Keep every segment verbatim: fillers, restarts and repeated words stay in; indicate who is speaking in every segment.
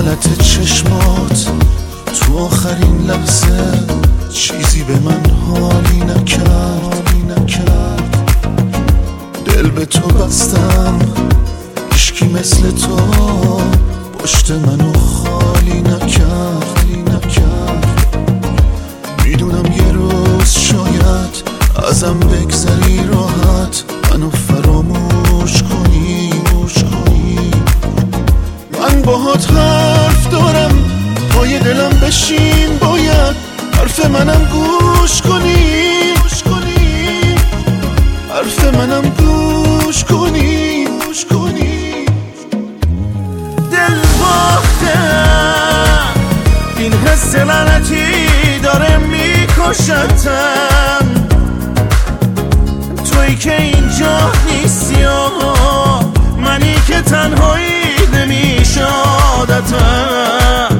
Speaker 1: حالت چشمات تو آخرین لحظه چیزی به من حالی نکرد نکرد دل به تو بستم، هیچکی مثل تو پشت منو خالی نکرد نکرد میدونم یه روز شاید ازم بگذری راحت، منو فراموش کنی کنی من باهات حرف دارم، پای دلم بشین باید حرف منم گوش کنی گوش کنی حرف منم گوش کنی گوش کنی دل باختم، این حس لعنتی داره میکشتم، تویی که اینجا نیستی و منی که تنهایی نمیشه عادتم،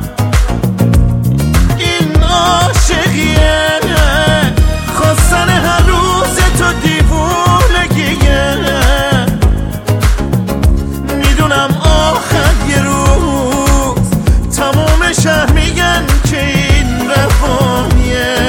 Speaker 1: این عاشقیه خواستن هر روز تو دیوونگیه، میدونم آخر یه روز تمام شهر میگن که این رفاهیه.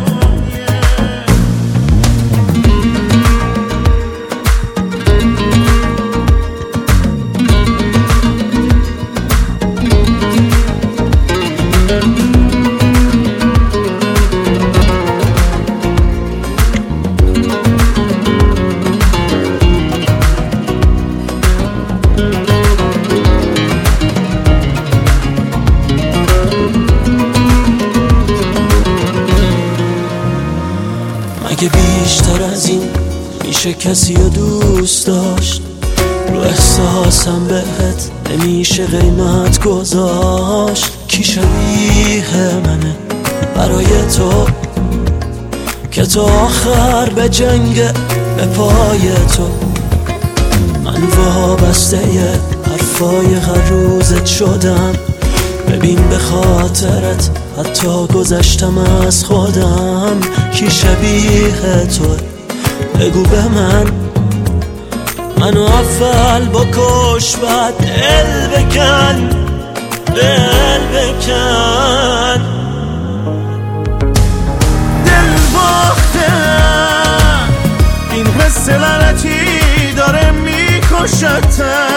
Speaker 2: اگه بیشتر از این میشه کسی رو دوست داشت، رو احساسم بهت نمیشه قیمت گذاشت، کی شبیه منه برای تو که تو آخر به جنگ به پای تو، من وابسته حرفای هر روزت شدم، ببین به خاطرت حتی گذشتم از خودم، کی شبیه تو بگو به من، منو اول بکش بعد دل بکن دل بکن
Speaker 1: دل باختم، این حس لعنتی داره میکشتم،